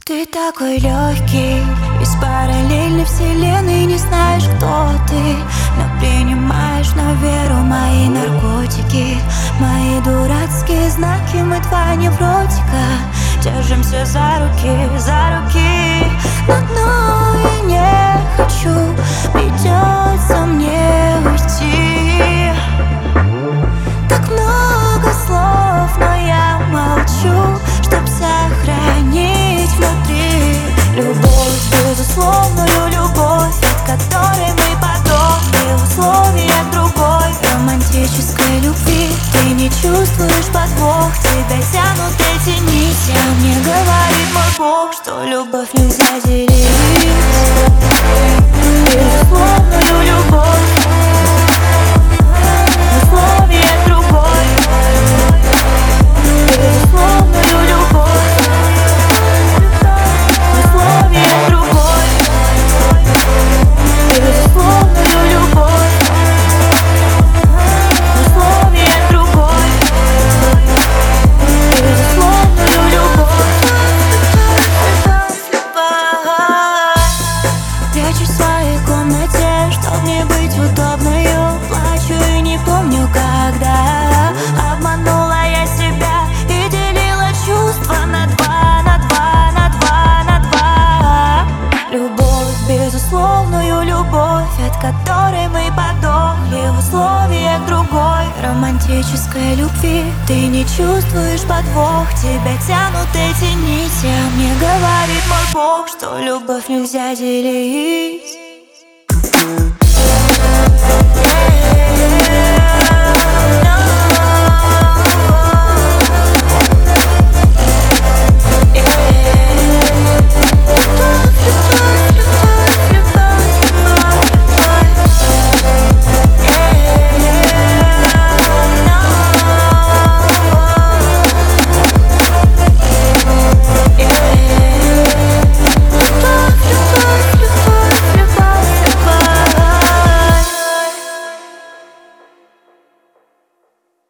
Ты такой легкий, из параллельной вселенной. Не знаешь, кто ты, но принимаешь на веру мои наркотики, мои дурацкие знаки. Мы два невротика, держимся за руки, на дно и не хочу. Придется мне уйти. Так много слов, но я молчу, чтоб сохранить внутри любовь, безусловную любовь, от которой мы подобны в условиях другой романтической любви. Ты не чувствуешь подвох, тебя тянут эти нити, а мне говорит мой Бог, что любовь нельзя делить. Безусловную любовь в условиях другой, безусловную любовь в условиях другой, безусловную любовь в условиях другой, безусловную любовь. Прячусь в своей комнате, чтоб не быть удобною. Плачу и не помню, когда обманула я себя и делила чувства на два. Любовь, безусловную любовь, от которой мы подохли в условиях другой романтической любви. Ты не чувствуешь подвох, тебя тянут эти нити, а мне говорит мой Бог, что любовь нельзя делить.